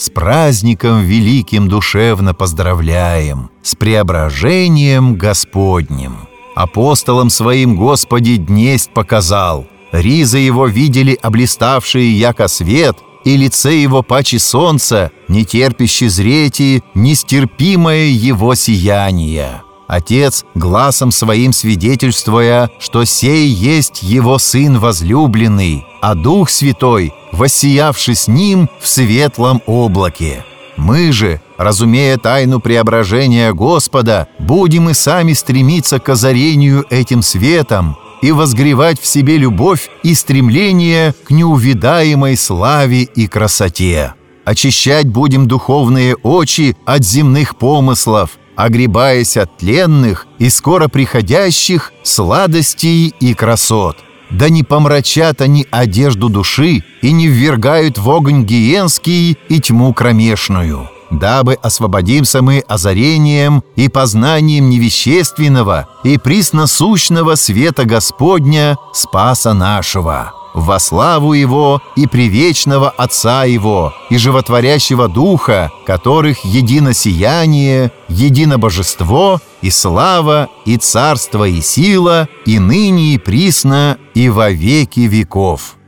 с праздником великим душевно поздравляем, с преображением Господним. Апостолам своим Господи днесть показал, ризы его видели облиставшие яко свет, и лице его паче солнца, не терпящий зрети, нестерпимое его сияние. Отец, гласом своим свидетельствуя, что сей есть его Сын возлюбленный, а Дух Святой, воссиявший с ним в светлом облаке. Мы же, разумея тайну преображения Господа, будем и сами стремиться к озарению этим светом и возгревать в себе любовь и стремление к неувидаемой славе и красоте. Очищать будем духовные очи от земных помыслов, огребаясь от тленных и скоро приходящих сладостей и красот. Да не помрачат они одежду души и не ввергают в огонь гиенский и тьму кромешную, дабы освободимся мы озарением и познанием невещественного и присносущного света Господня, Спаса нашего, во славу Его и привечного Отца Его и животворящего Духа, которых едино сияние, едино божество и слава, и царство, и сила, и ныне, и присно, и во веки веков.